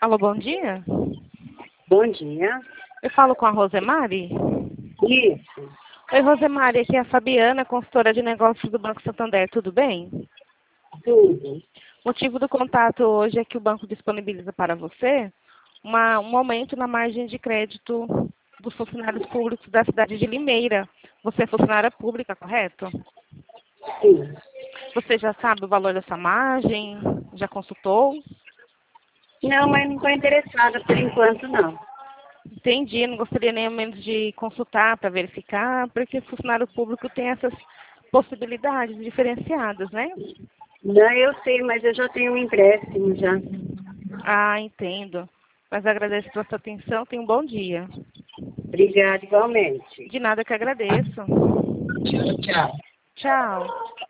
Alô, bom dia. Bom dia. Eu falo com a Rosemary? Isso, Oi, Rosemary, aqui é a Fabiana, consultora de negócios do Banco Santander, tudo bem? tudo. O motivo do contato hoje é que o banco disponibiliza para você um aumento na margem de crédito dos funcionários públicos da cidade de Limeira. Você é funcionária pública, correto? Sim. Você já sabe o valor dessa margem? Já consultou? Não, mas não estou interessada por enquanto, não. Entendi, não gostaria nem ao menos de consultar para verificar, porque o funcionário público tem essas possibilidades diferenciadas, né? Não, eu sei, mas eu já tenho um empréstimo já. Ah, entendo. Mas agradeço pela sua atenção, tenha um bom dia. Obrigada igualmente. De nada que agradeço. Tchau, tchau. Tchau.